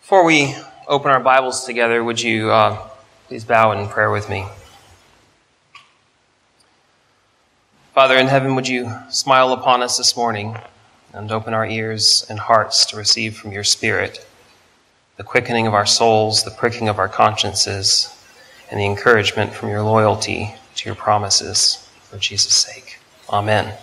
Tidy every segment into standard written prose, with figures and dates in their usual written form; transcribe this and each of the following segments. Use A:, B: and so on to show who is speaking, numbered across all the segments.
A: Before we open our Bibles together, would you please bow in prayer with me? Father in heaven, would you smile upon us this morning and open our ears and hearts to receive from your Spirit the quickening of our souls, the pricking of our consciences, and the encouragement from your loyalty to your promises for Jesus' sake. Amen.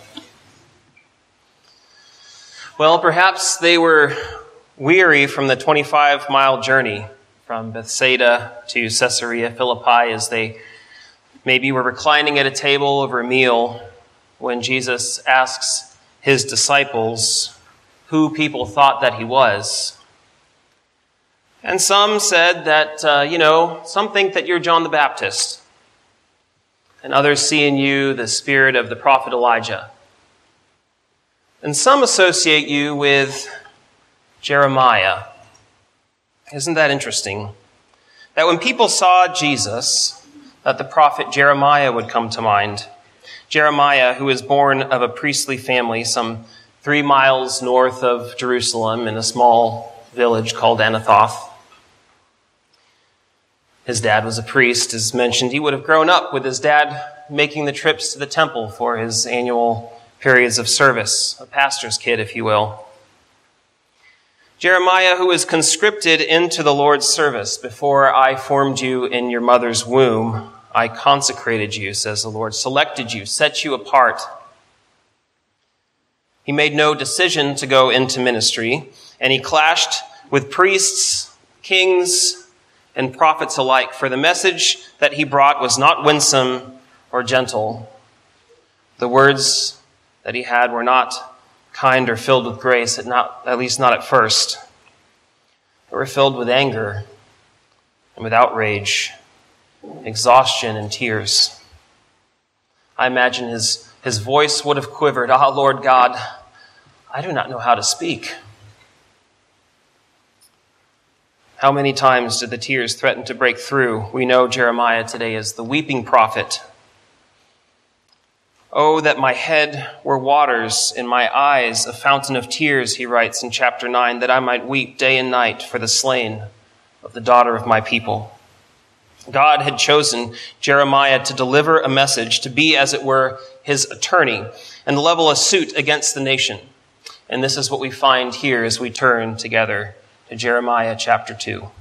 A: Well, perhaps they were weary from the 25-mile journey from Bethsaida to Caesarea Philippi as they maybe were reclining at a table over a meal when Jesus asks his disciples who people thought that he was. And some said that, some think that you're John the Baptist, and others see in you the spirit of the prophet Elijah. And some associate you with Jeremiah. Isn't that interesting? That when people saw Jesus, that the prophet Jeremiah would come to mind. Jeremiah, who was born of a priestly family some 3 miles north of Jerusalem in a small village called Anathoth. His dad was a priest, as mentioned. He would have grown up with his dad making the trips to the temple for his annual periods of service, a pastor's kid, if you will. Jeremiah, who was conscripted into the Lord's service. Before I formed you in your mother's womb, I consecrated you, says the Lord, selected you, set you apart. He made no decision to go into ministry, and he clashed with priests, kings, and prophets alike, for the message that he brought was not winsome or gentle. The words that he had were not kind or filled with grace, at least not at first. They were filled with anger and with outrage, exhaustion and tears. I imagine his voice would have quivered, "Ah, Lord God, I do not know how to speak." How many times did the tears threaten to break through? We know Jeremiah today as the weeping prophet. "Oh, that my head were waters, and my eyes a fountain of tears," he writes in chapter 9, "that I might weep day and night for the slain of the daughter of my people." God had chosen Jeremiah to deliver a message, to be, as it were, his attorney, and level a suit against the nation. And this is what we find here as we turn together to Jeremiah chapter 2.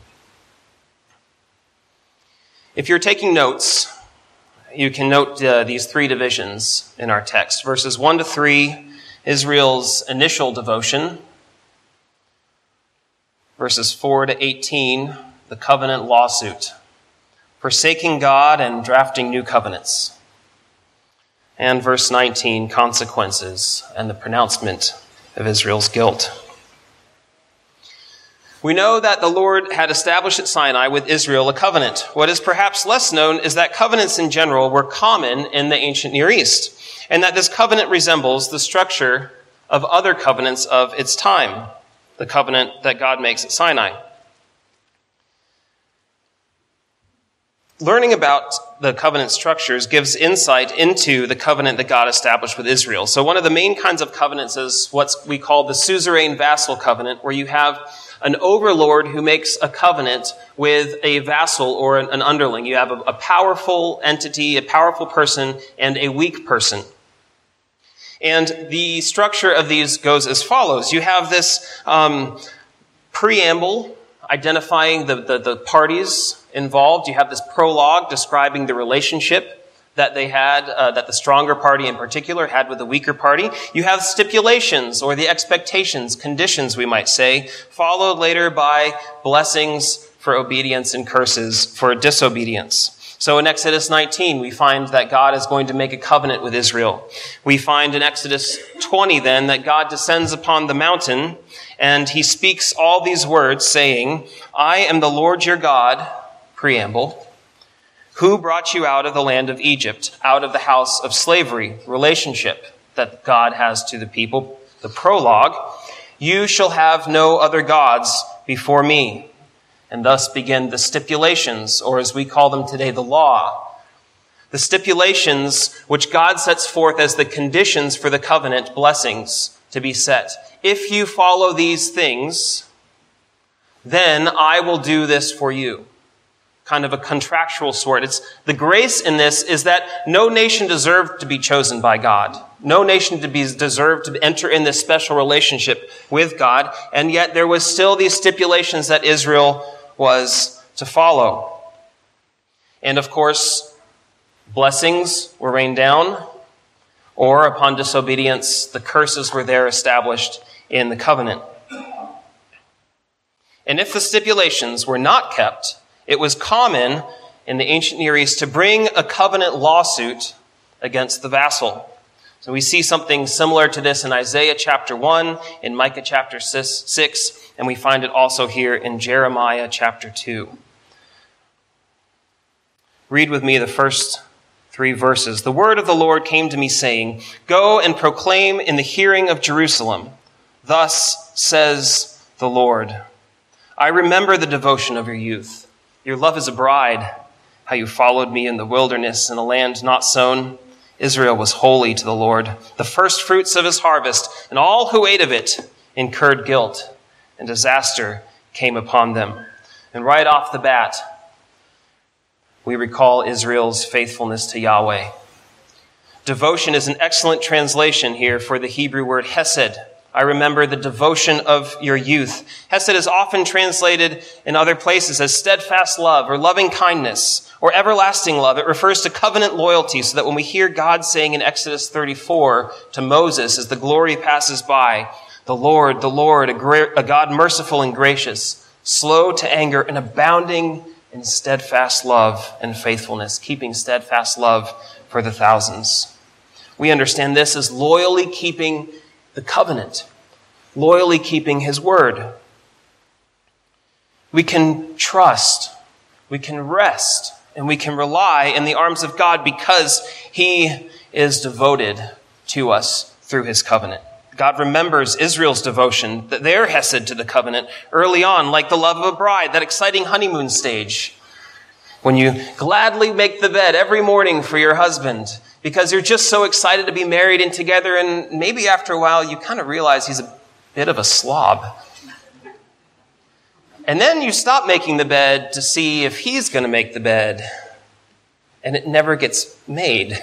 A: If you're taking notes, you can note these 3 divisions in our text. Verses 1 to 3, Israel's initial devotion. Verses 4 to 18, the covenant lawsuit, forsaking God and drafting new covenants. And verse 19, consequences and the pronouncement of Israel's guilt. We know that the Lord had established at Sinai with Israel a covenant. What is perhaps less known is that covenants in general were common in the ancient Near East, and that this covenant resembles the structure of other covenants of its time, the covenant that God makes at Sinai. Learning about the covenant structures gives insight into the covenant that God established with Israel. So one of the main kinds of covenants is what we call the suzerain vassal covenant, where you have an overlord who makes a covenant with a vassal or an underling. You have a powerful entity, a powerful person, and a weak person. And the structure of these goes as follows. You have this preamble identifying the parties involved. You have this prologue describing the relationship that they had, that the stronger party in particular had with the weaker party. You have stipulations, or the expectations, conditions we might say, followed later by blessings for obedience and curses for disobedience. So in Exodus 19, we find that God is going to make a covenant with Israel. We find in Exodus 20 then that God descends upon the mountain and he speaks all these words saying, "I am the Lord your God," preamble, "who brought you out of the land of Egypt, out of the house of slavery," relationship that God has to the people. The prologue, "You shall have no other gods before me." And thus begin the stipulations, or as we call them today, the law. The stipulations which God sets forth as the conditions for the covenant blessings to be set. If you follow these things, then I will do this for you. Kind of a contractual sort. It's the grace in this is that no nation deserved to be chosen by God. No nation deserved to enter in this special relationship with God. And yet there was still these stipulations that Israel was to follow. And of course, blessings were rained down, or upon disobedience, the curses were there established in the covenant. And if the stipulations were not kept, it was common in the ancient Near East to bring a covenant lawsuit against the vassal. So we see something similar to this in Isaiah chapter 1, in Micah chapter 6, and we find it also here in Jeremiah chapter 2. Read with me the first 3 verses. The word of the Lord came to me saying, "Go and proclaim in the hearing of Jerusalem. Thus says the Lord, I remember the devotion of your youth. Your love as a bride, how you followed me in the wilderness in a land not sown. Israel was holy to the Lord, the first fruits of his harvest, and all who ate of it incurred guilt, and disaster came upon them." And right off the bat, we recall Israel's faithfulness to Yahweh. Devotion is an excellent translation here for the Hebrew word hesed. I remember the devotion of your youth. Hesed is often translated in other places as steadfast love or loving kindness or everlasting love. It refers to covenant loyalty, so that when we hear God saying in Exodus 34 to Moses as the glory passes by, the Lord, a God merciful and gracious, slow to anger and abounding in steadfast love and faithfulness, keeping steadfast love for the thousands. We understand this as loyally keeping the covenant, loyally keeping his word. We can trust, we can rest, and we can rely in the arms of God because he is devoted to us through his covenant. God remembers Israel's devotion, their hesed to the covenant early on, like the love of a bride, that exciting honeymoon stage, when you gladly make the bed every morning for your husband because you're just so excited to be married and together, and maybe after a while you kind of realize he's a bit of a slob. And then you stop making the bed to see if he's going to make the bed, and it never gets made.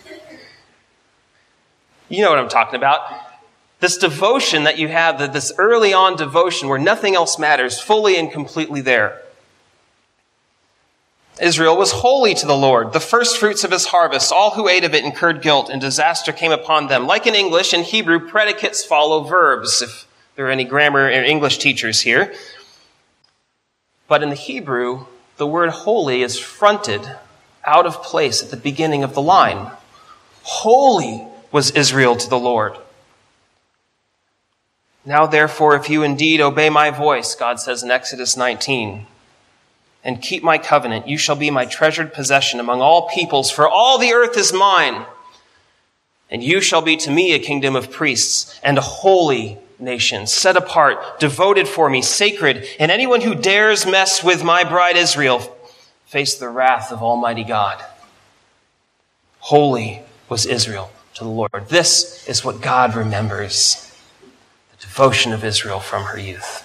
A: You know what I'm talking about. This devotion that you have, this early on devotion where nothing else matters, fully and completely there. Israel was holy to the Lord, the first fruits of his harvest. All who ate of it incurred guilt, and disaster came upon them. Like in English, in Hebrew, predicates follow verbs, if there are any grammar or English teachers here. But in the Hebrew, the word holy is fronted out of place at the beginning of the line. Holy was Israel to the Lord. Now, therefore, if you indeed obey my voice, God says in Exodus 19, and keep my covenant, you shall be my treasured possession among all peoples, for all the earth is mine. And you shall be to me a kingdom of priests and a holy nation, set apart, devoted for me, sacred. And anyone who dares mess with my bride Israel face the wrath of Almighty God. Holy was Israel to the Lord. This is what God remembers, the devotion of Israel from her youth.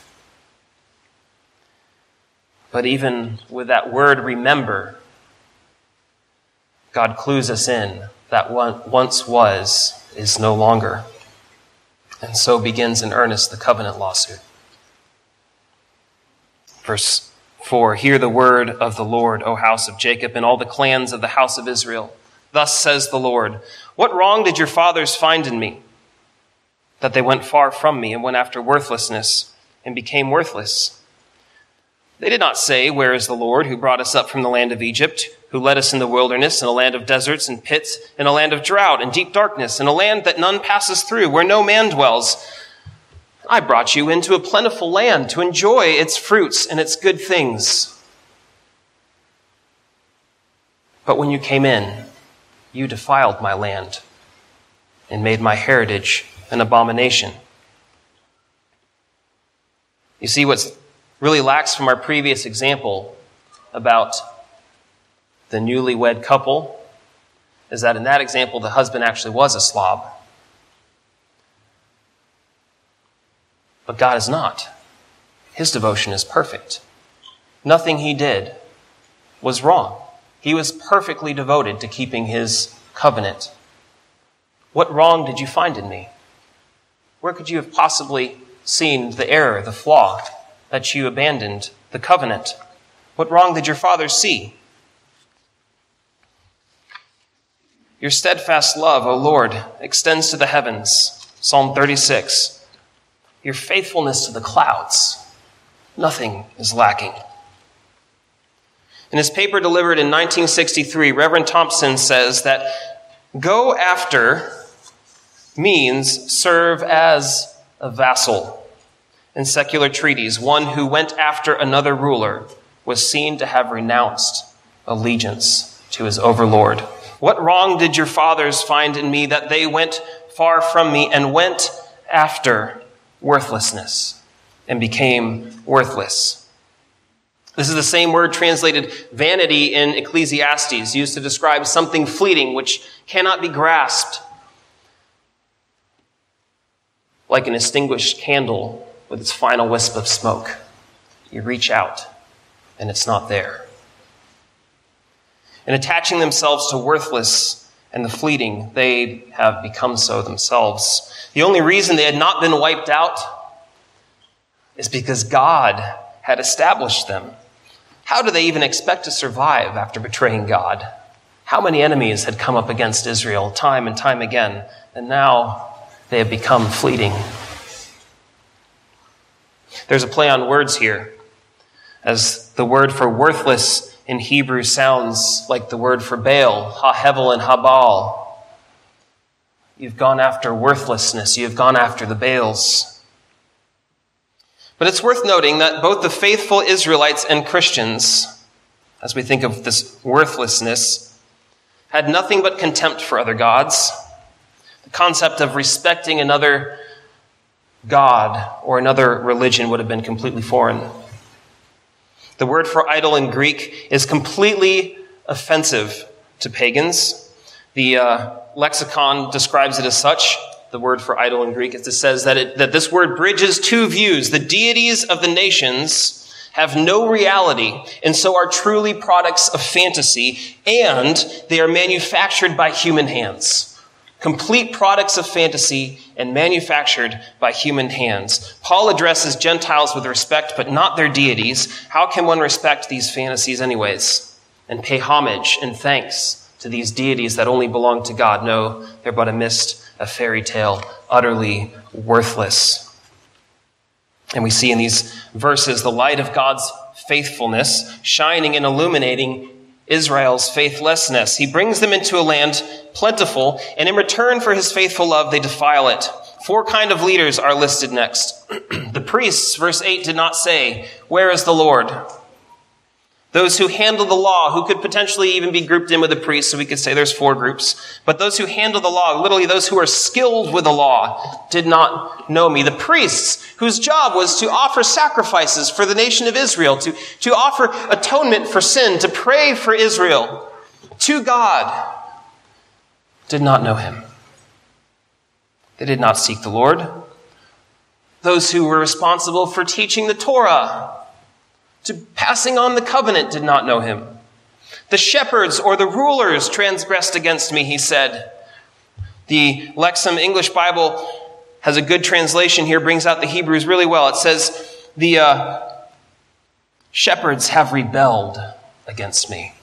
A: But even with that word remember, God clues us in that what once was is no longer. And so begins in earnest the covenant lawsuit. Verse 4, hear the word of the Lord, O house of Jacob, and all the clans of the house of Israel. Thus says the Lord, what wrong did your fathers find in me, that they went far from me and went after worthlessness and became worthless? They did not say, where is the Lord who brought us up from the land of Egypt, who led us in the wilderness, in a land of deserts and pits, in a land of drought and deep darkness, in a land that none passes through, where no man dwells. I brought you into a plentiful land to enjoy its fruits and its good things. But when you came in, you defiled my land and made my heritage an abomination. You see, what's really lacks from our previous example about the newlywed couple is that in that example, the husband actually was a slob. But God is not. his devotion is perfect. Nothing he did was wrong. He was perfectly devoted to keeping his covenant. What wrong did you find in me? Where could you have possibly seen the error, the flaw, that you abandoned the covenant? What wrong did your father see? Your steadfast love, O Lord, extends to the heavens. Psalm 36. Your faithfulness to the clouds. Nothing is lacking. In his paper delivered in 1963, Reverend Thompson says that go after means serve as a vassal. In secular treaties, one who went after another ruler was seen to have renounced allegiance to his overlord. What wrong did your fathers find in me that they went far from me and went after worthlessness and became worthless? This is the same word translated vanity in Ecclesiastes, used to describe something fleeting which cannot be grasped, like an extinguished candle with its final wisp of smoke. You reach out, and it's not there. In attaching themselves to worthless and the fleeting, they have become so themselves. The only reason they had not been wiped out is because God had established them. How do they even expect to survive after betraying God? How many enemies had come up against Israel time and time again, and now they have become fleeting? There's a play on words here, as the word for worthless in Hebrew sounds like the word for Baal, Ha-Hevel and Habal. You've gone after worthlessness. You've gone after the Baals. But it's worth noting that both the faithful Israelites and Christians, as we think of this worthlessness, had nothing but contempt for other gods. The concept of respecting another god or another religion would have been completely foreign. The word for idol in Greek is completely offensive to pagans. The lexicon describes it as such. The word for idol in Greek, it says that this word bridges two views. The deities of the nations have no reality and so are truly products of fantasy, and they are manufactured by human hands. Complete products of fantasy and manufactured by human hands. Paul addresses Gentiles with respect, but not their deities. How can one respect these fantasies anyways and pay homage and thanks to these deities that only belong to God? No, they're but a mist, a fairy tale, utterly worthless. And we see in these verses the light of God's faithfulness shining and illuminating Israel's faithlessness. He brings them into a land plentiful, and in return for his faithful love, they defile it. 4 kinds of leaders are listed next. The priests, verse 8, did not say, "Where is the Lord?" Those who handle the law, who could potentially even be grouped in with the priests, so we could say there's 4 groups. But those who handle the law, literally those who are skilled with the law, did not know me. The priests, whose job was to offer sacrifices for the nation of Israel, to offer atonement for sin, to pray for Israel to God, did not know him. They did not seek the Lord. Those who were responsible for teaching the Torah, to passing on the covenant, did not know him. The shepherds or the rulers transgressed against me, he said. The Lexham English Bible has a good translation here, brings out the Hebrews really well. It says, the shepherds have rebelled against me.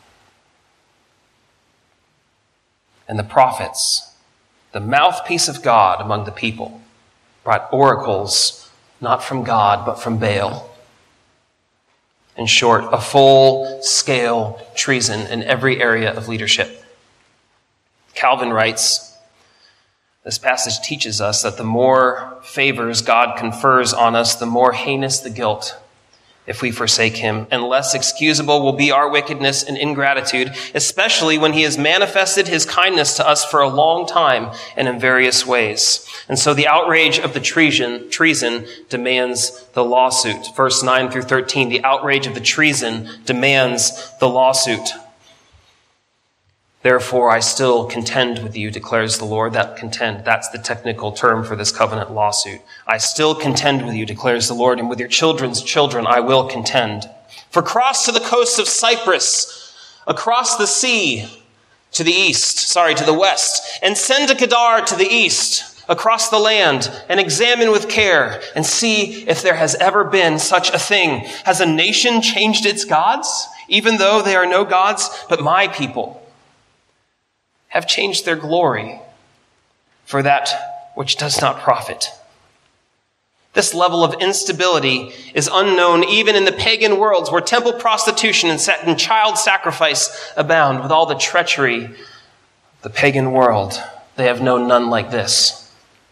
A: And the prophets, the mouthpiece of God among the people, brought oracles not from God but from Baal. In short, a full-scale treason in every area of leadership. Calvin writes, this passage teaches us that the more favors God confers on us, the more heinous the guilt if we forsake him, and less excusable will be our wickedness and ingratitude, especially when he has manifested his kindness to us for a long time and in various ways. And so the outrage of the treason demands the lawsuit. Verse 9 through 13, the outrage of the treason demands the lawsuit. Therefore, I still contend with you, declares the Lord. That's the technical term for this covenant lawsuit. I still contend with you, declares the Lord, and with your children's children I will contend. For cross to the coast of Cyprus, across the sea to the west, and send to Kedar to the east, across the land, and examine with care, and see if there has ever been such a thing. Has a nation changed its gods, even though they are no gods, but my people have changed their glory for that which does not profit. This level of instability is unknown even in the pagan worlds where temple prostitution and child sacrifice abound. With all the treachery of the pagan world, they have known none like this.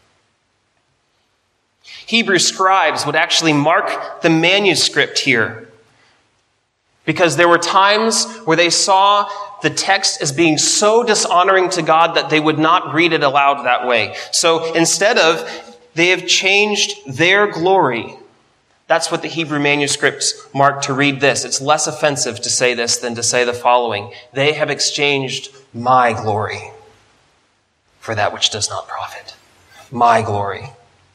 A: Hebrew scribes would actually mark the manuscript here because there were times where they saw the text as being so dishonoring to God that they would not read it aloud that way. So instead of, they have changed their glory. That's what the Hebrew manuscripts mark to read this. It's less offensive to say this than to say the following. They have exchanged my glory for that which does not profit. My glory.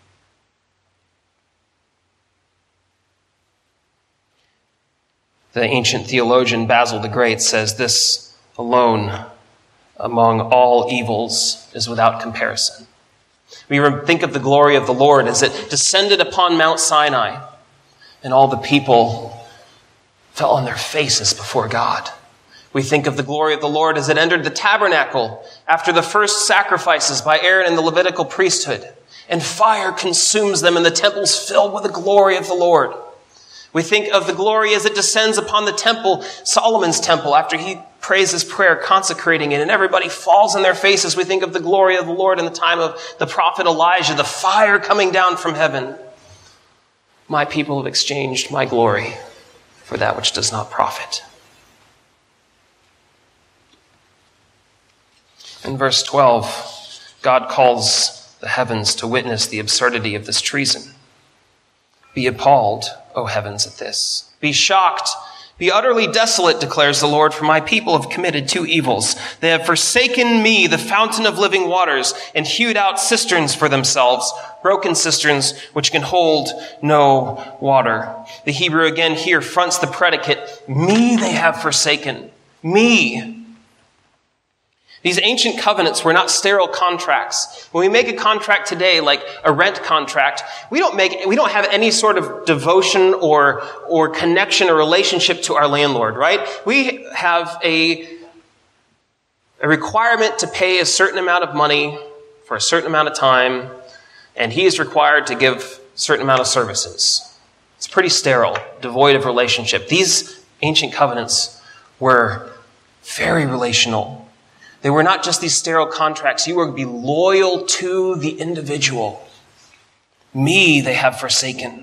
A: The ancient theologian Basil the Great says this alone among all evils is without comparison. We think of the glory of the Lord as it descended upon Mount Sinai, and all the people fell on their faces before God. We think of the glory of the Lord as it entered the tabernacle after the first sacrifices by Aaron and the Levitical priesthood, and fire consumes them and the temple's filled with the glory of the Lord. We think of the glory as it descends upon the temple, Solomon's temple, after he prays his prayer, consecrating it, and everybody falls on their faces. We think of the glory of the Lord in the time of the prophet Elijah, the fire coming down from heaven. My people have exchanged my glory for that which does not profit. In verse 12, God calls the heavens to witness the absurdity of this treason. Be appalled, O heavens, at this. Be shocked. Be utterly desolate, declares the Lord, for my people have committed two evils. They have forsaken me, the fountain of living waters, and hewed out cisterns for themselves, broken cisterns which can hold no water. The Hebrew again here fronts the predicate, me they have forsaken. Me. These ancient covenants were not sterile contracts. When we make a contract today, like a rent contract, we don't have any sort of devotion or connection or relationship to our landlord, right? We have a requirement to pay a certain amount of money for a certain amount of time, and he is required to give a certain amount of services. It's pretty sterile, devoid of relationship. These ancient covenants were very relational. They were not just these sterile contracts. You were to be loyal to the individual. Me they have forsaken.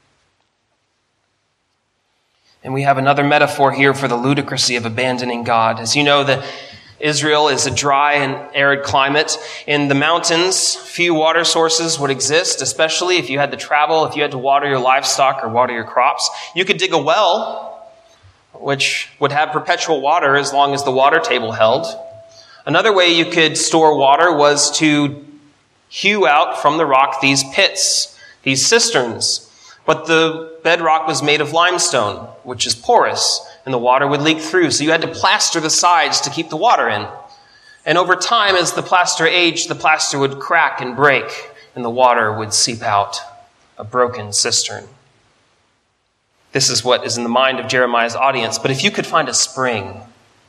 A: And we have another metaphor here for the ludicrousy of abandoning God. As you know, Israel is a dry and arid climate. In the mountains, few water sources would exist, especially if you had to travel, if you had to water your livestock or water your crops. You could dig a well, which would have perpetual water as long as the water table held. Another way you could store water was to hew out from the rock these pits, these cisterns. But the bedrock was made of limestone, which is porous, and the water would leak through. So you had to plaster the sides to keep the water in. And over time, as the plaster aged, the plaster would crack and break, and the water would seep out, a broken cistern. This is what is in the mind of Jeremiah's audience. But if you could find a spring,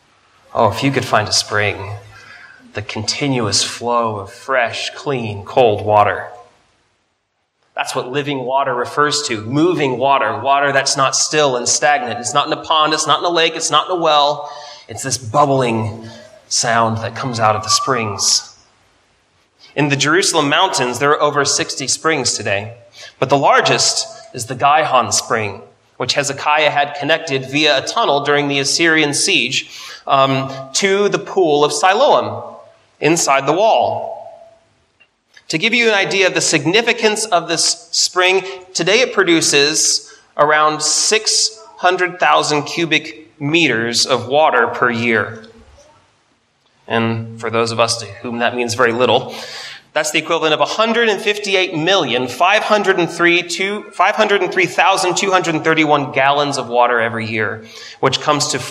A: the continuous flow of fresh, clean, cold water. That's what living water refers to. Moving water. Water that's not still and stagnant. It's not in a pond. It's not in a lake. It's not in a well. It's this bubbling sound that comes out of the springs. In the Jerusalem mountains, there are over 60 springs today. But the largest is the Gihon Spring, which Hezekiah had connected via a tunnel during the Assyrian siege to the pool of Siloam inside the wall. To give you an idea of the significance of this spring, today it produces around 600,000 cubic meters of water per year. And for those of us to whom that means very little, that's the equivalent of 158,503,231 gallons of water every year, which comes to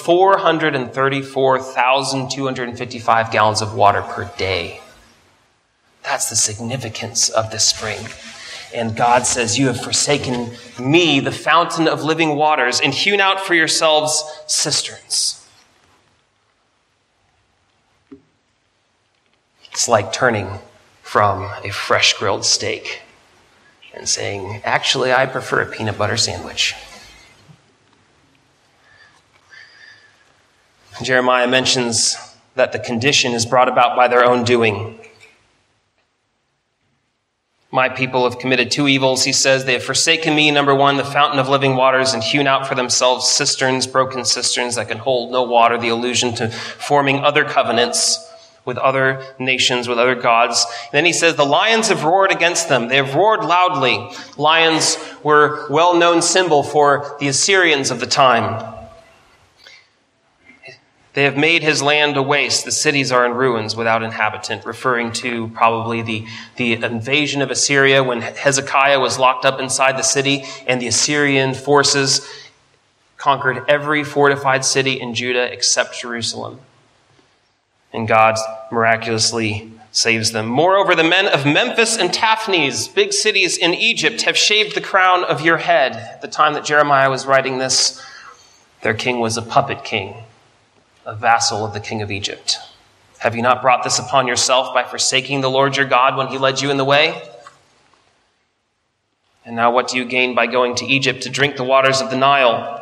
A: 434,255 gallons of water per day. That's the significance of this spring. And God says, you have forsaken me, the fountain of living waters, and hewn out for yourselves cisterns. It's like turning from a fresh grilled steak and saying, actually, I prefer a peanut butter sandwich. Jeremiah mentions that the condition is brought about by their own doing. My people have committed two evils, he says. They have forsaken me, number one, the fountain of living waters, and hewn out for themselves cisterns, broken cisterns that can hold no water, the allusion to forming other covenants with other nations, with other gods. And then he says, the lions have roared against them. They have roared loudly. Lions were a well-known symbol for the Assyrians of the time. They have made his land a waste. The cities are in ruins without inhabitant, referring to probably the invasion of Assyria when Hezekiah was locked up inside the city and the Assyrian forces conquered every fortified city in Judah except Jerusalem. And God miraculously saves them. Moreover, the men of Memphis and Taphnes, big cities in Egypt, have shaved the crown of your head. At the time that Jeremiah was writing this, their king was a puppet king, a vassal of the king of Egypt. Have you not brought this upon yourself by forsaking the Lord your God when he led you in the way? And now what do you gain by going to Egypt to drink the waters of the Nile?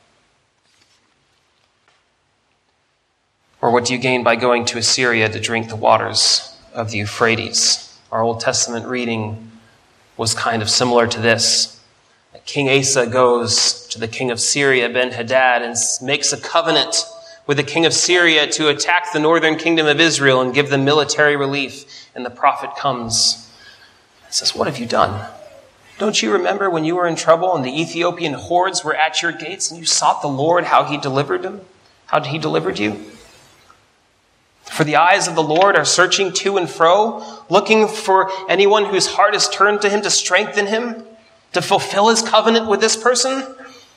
A: Or what do you gain by going to Assyria to drink the waters of the Euphrates? Our Old Testament reading was kind of similar to this. King Asa goes to the king of Syria, Ben-Hadad, and makes a covenant with the king of Syria to attack the northern kingdom of Israel and give them military relief. And the prophet comes and says, what have you done? Don't you remember when you were in trouble and the Ethiopian hordes were at your gates and you sought the Lord, how he delivered them? How he delivered you? For the eyes of the Lord are searching to and fro, looking for anyone whose heart is turned to him to strengthen him, to fulfill his covenant with this person.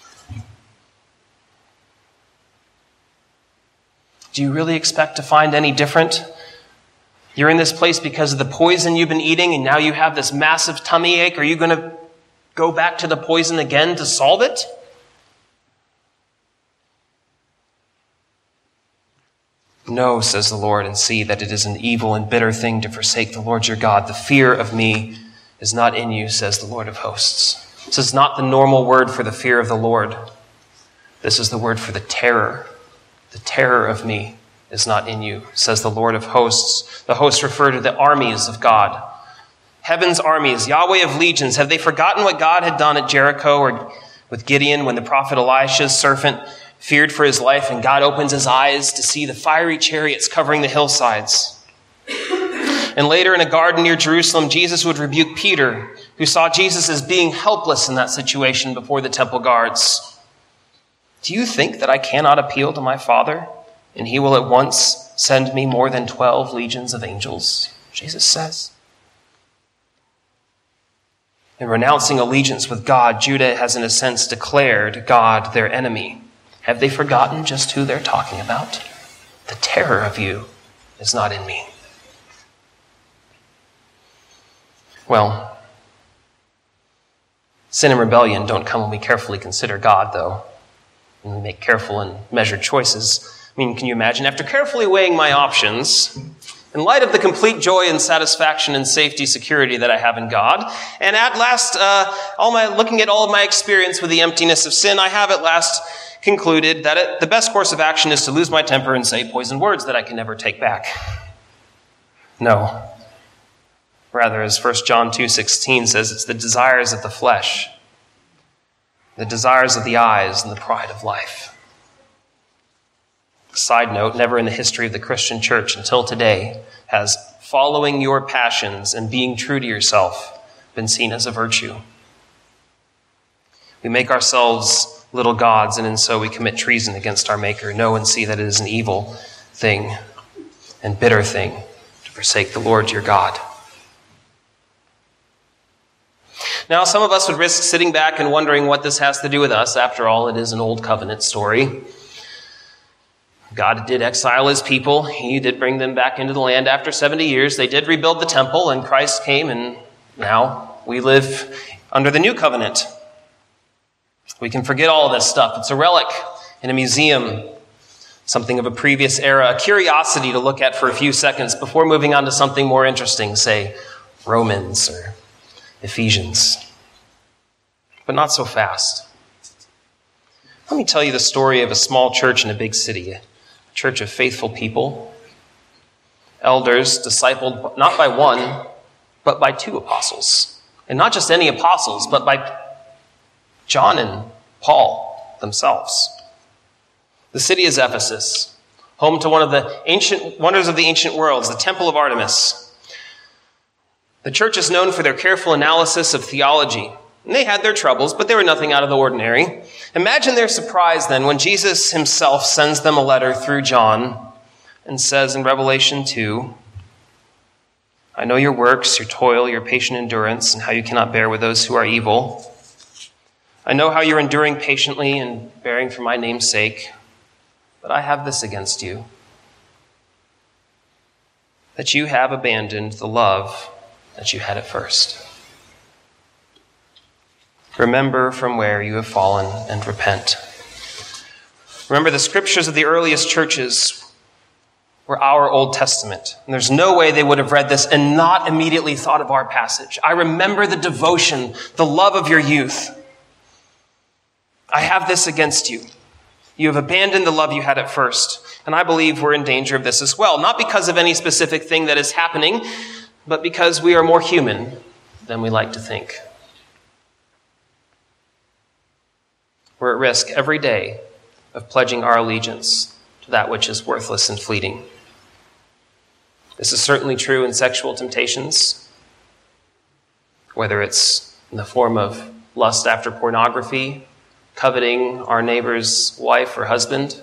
A: Do you really expect to find any different? You're in this place because of the poison you've been eating and now you have this massive tummy ache. Are you going to go back to the poison again to solve it? No, says the Lord, and see that it is an evil and bitter thing to forsake the Lord your God. The fear of me is not in you, says the Lord of hosts. This is not the normal word for the fear of the Lord. This is the word for the terror. The terror of me is not in you, says the Lord of hosts. The hosts refer to the armies of God. Heaven's armies, Yahweh of legions. Have they forgotten what God had done at Jericho or with Gideon when the prophet Elisha's servant feared for his life and God opens his eyes to see the fiery chariots covering the hillsides? And later in a garden near Jerusalem, Jesus would rebuke Peter, who saw Jesus as being helpless in that situation before the temple guards. Do you think that I cannot appeal to my Father, and he will at once send me more than 12 legions of angels? Jesus says. In renouncing allegiance with God, Judah has in a sense declared God their enemy. Have they forgotten just who they're talking about? The terror of you is not in me. Well, sin and rebellion don't come when we carefully consider God, though, and we make careful and measured choices. I mean, can you imagine? After carefully weighing my options, in light of the complete joy and satisfaction and safety, security that I have in God, and at last, looking at all of my experience with the emptiness of sin, I have at last concluded that the best course of action is to lose my temper and say poisoned words that I can never take back. No. Rather, as 1 John 2:16 says, it's the desires of the flesh, the desires of the eyes, and the pride of life. Side note, never in the history of the Christian church until today has following your passions and being true to yourself been seen as a virtue. We make ourselves little gods, and in so we commit treason against our Maker. Know and see that it is an evil thing. and bitter thing to forsake the Lord your God. Now, some of us would risk sitting back and wondering what this has to do with us. After all, it is an old covenant story. God did exile his people. He did bring them back into the land after 70 years. They did rebuild the temple, and Christ came, and now we live under the new covenant. We can forget all of this stuff. It's a relic in a museum, something of a previous era, a curiosity to look at for a few seconds before moving on to something more interesting, say Romans or Ephesians. But not so fast. Let me tell you the story of a small church in a big city, a church of faithful people, elders discipled not by one, but by two apostles. And not just any apostles, but by John and Paul themselves. The city is Ephesus, home to one of the ancient wonders of the ancient worlds, the Temple of Artemis. The church is known for their careful analysis of theology. And they had their troubles, but they were nothing out of the ordinary. Imagine their surprise then when Jesus himself sends them a letter through John and says in Revelation 2, I know your works, your toil, your patient endurance, and how you cannot bear with those who are evil. I know how you're enduring patiently and bearing for my name's sake, but I have this against you, that you have abandoned the love that you had at first. Remember from where you have fallen and repent. Remember, the scriptures of the earliest churches were our Old Testament. And there's no way they would have read this and not immediately thought of our passage. I remember the devotion, the love of your youth. I have this against you. You have abandoned the love you had at first. And I believe we're in danger of this as well. Not because of any specific thing that is happening, but because we are more human than we like to think. We're at risk every day of pledging our allegiance to that which is worthless and fleeting. This is certainly true in sexual temptations, whether it's in the form of lust after pornography, coveting our neighbor's wife or husband.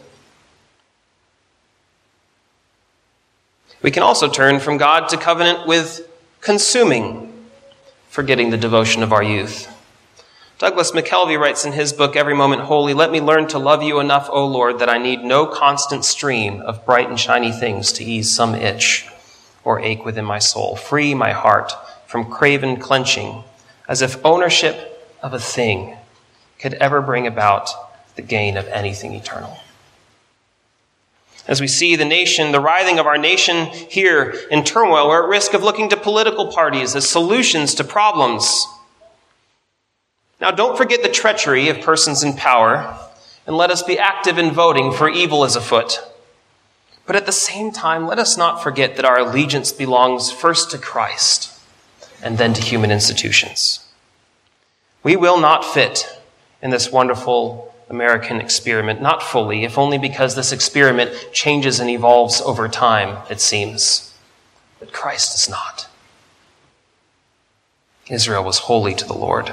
A: We can also turn from God to covenant with consuming, forgetting the devotion of our youth. Douglas McKelvey writes in his book, Every Moment Holy, let me learn to love you enough, O Lord, that I need no constant stream of bright and shiny things to ease some itch or ache within my soul. Free my heart from craven clenching, as if ownership of a thing could ever bring about the gain of anything eternal. As we see the nation, the writhing of our nation here in turmoil, we're at risk of looking to political parties as solutions to problems. Now, don't forget the treachery of persons in power, and let us be active in voting, for evil is afoot. But at the same time, let us not forget that our allegiance belongs first to Christ and then to human institutions. We will not fit in this wonderful American experiment, not fully, if only because this experiment changes and evolves over time, it seems. But Christ does not. Israel was holy to the Lord.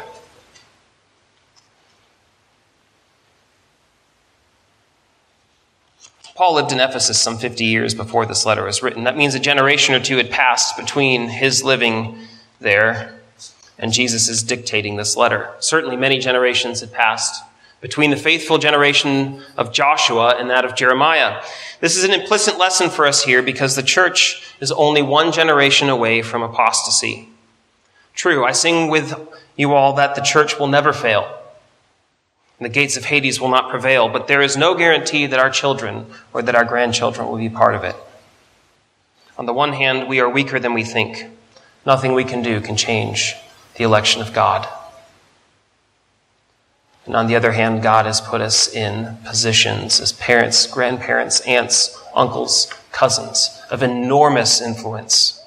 A: Paul lived in Ephesus some 50 years before this letter was written. That means a generation or two had passed between his living there and Jesus' dictating this letter. Certainly many generations had passed between the faithful generation of Joshua and that of Jeremiah. This is an implicit lesson for us here because the church is only one generation away from apostasy. True, I sing with you all that the church will never fail. And the gates of Hades will not prevail, but there is no guarantee that our children or that our grandchildren will be part of it. On the one hand, we are weaker than we think. Nothing we can do can change the election of God. And on the other hand, God has put us in positions as parents, grandparents, aunts, uncles, cousins of enormous influence.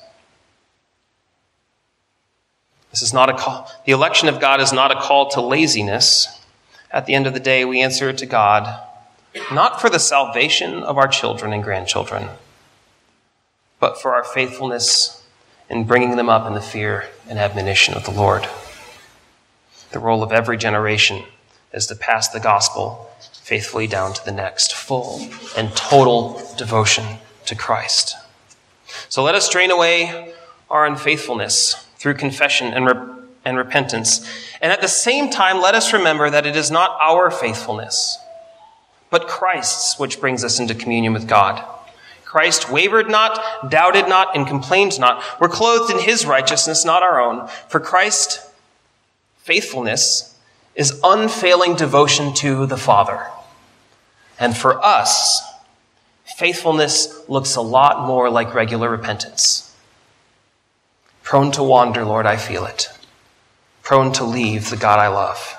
A: This is not a call. The election of God is not a call to laziness. At the end of the day, we answer to God, not for the salvation of our children and grandchildren, but for our faithfulness in bringing them up in the fear and admonition of the Lord. The role of every generation is to pass the gospel faithfully down to the next, full and total devotion to Christ. So let us drain away our unfaithfulness through confession and repentance. And at the same time, let us remember that it is not our faithfulness, but Christ's, which brings us into communion with God. Christ wavered not, doubted not, and complained not. We're clothed in his righteousness, not our own. For Christ, faithfulness is unfailing devotion to the Father. And for us, faithfulness looks a lot more like regular repentance. Prone to wander, Lord, I feel it. Prone to leave the God I love.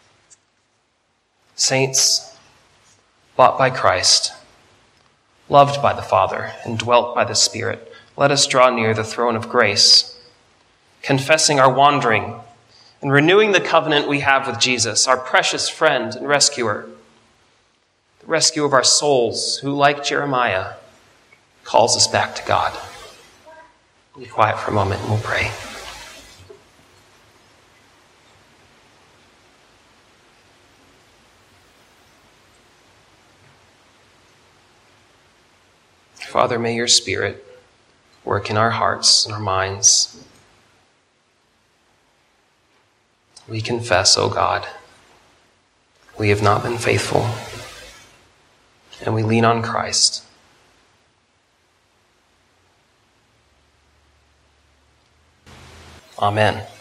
A: Saints, bought by Christ, loved by the Father, and dwelt by the Spirit, let us draw near the throne of grace, confessing our wandering and renewing the covenant we have with Jesus, our precious friend and rescuer, the rescue of our souls, who, like Jeremiah, calls us back to God. Be quiet for a moment and we'll pray. Father, may your Spirit work in our hearts and our minds. We confess, O God, we have not been faithful, and we lean on Christ. Amen.